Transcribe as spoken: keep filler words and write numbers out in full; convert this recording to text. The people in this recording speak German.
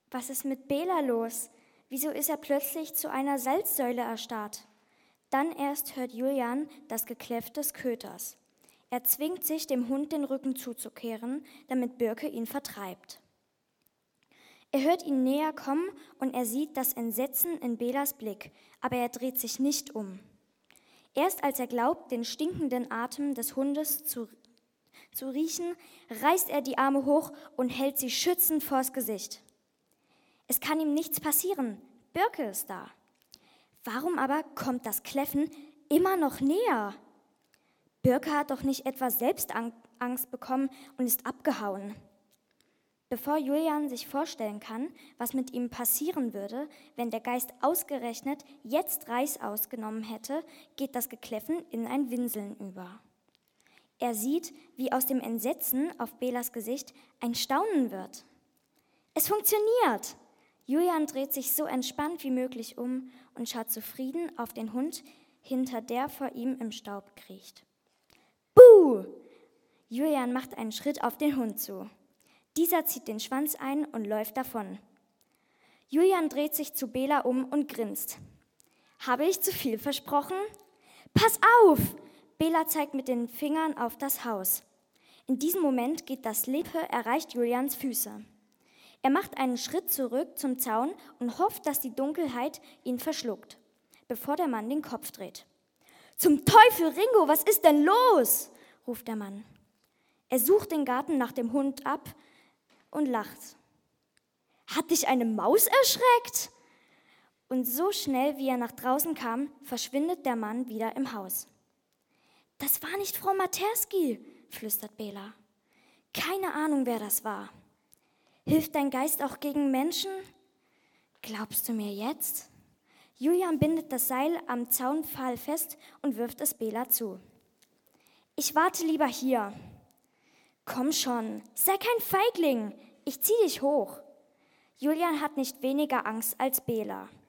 Was ist mit Bela los? Wieso ist er plötzlich zu einer Salzsäule erstarrt? Dann erst hört Julian das Gekläff des Köters. Er zwingt sich, dem Hund den Rücken zuzukehren, damit Birke ihn vertreibt. Er hört ihn näher kommen und er sieht das Entsetzen in Belas Blick, aber er dreht sich nicht um. Erst als er glaubt, den stinkenden Atem des Hundes zu, zu riechen, reißt er die Arme hoch und hält sie schützend vors Gesicht. Es kann ihm nichts passieren, Birke ist da. Warum aber kommt das Kläffen immer noch näher? Birke hat doch nicht etwa selbst Angst bekommen und ist abgehauen. Bevor Julian sich vorstellen kann, was mit ihm passieren würde, wenn der Geist ausgerechnet jetzt Reis ausgenommen hätte, geht das Gekläffen in ein Winseln über. Er sieht, wie aus dem Entsetzen auf Belas Gesicht ein Staunen wird. Es funktioniert! Julian dreht sich so entspannt wie möglich um und schaut zufrieden auf den Hund, hinter der vor ihm im Staub kriecht. Buh! Julian macht einen Schritt auf den Hund zu. Dieser zieht den Schwanz ein und läuft davon. Julian dreht sich zu Bela um und grinst. Habe ich zu viel versprochen? Pass auf! Bela zeigt mit den Fingern auf das Haus. In diesem Moment geht das Lippe, erreicht Julians Füße. Er macht einen Schritt zurück zum Zaun und hofft, dass die Dunkelheit ihn verschluckt, bevor der Mann den Kopf dreht. Zum Teufel, Ringo, was ist denn los? Ruft der Mann. Er sucht den Garten nach dem Hund ab und lacht. Hat dich eine Maus erschreckt? Und so schnell, wie er nach draußen kam, verschwindet der Mann wieder im Haus. Das war nicht Frau Materski, flüstert Bela. Keine Ahnung, wer das war. Hilft dein Geist auch gegen Menschen? Glaubst du mir jetzt? Julian bindet das Seil am Zaunpfahl fest und wirft es Bela zu. Ich warte lieber hier. Komm schon, sei kein Feigling, ich zieh dich hoch. Julian hat nicht weniger Angst als Bela.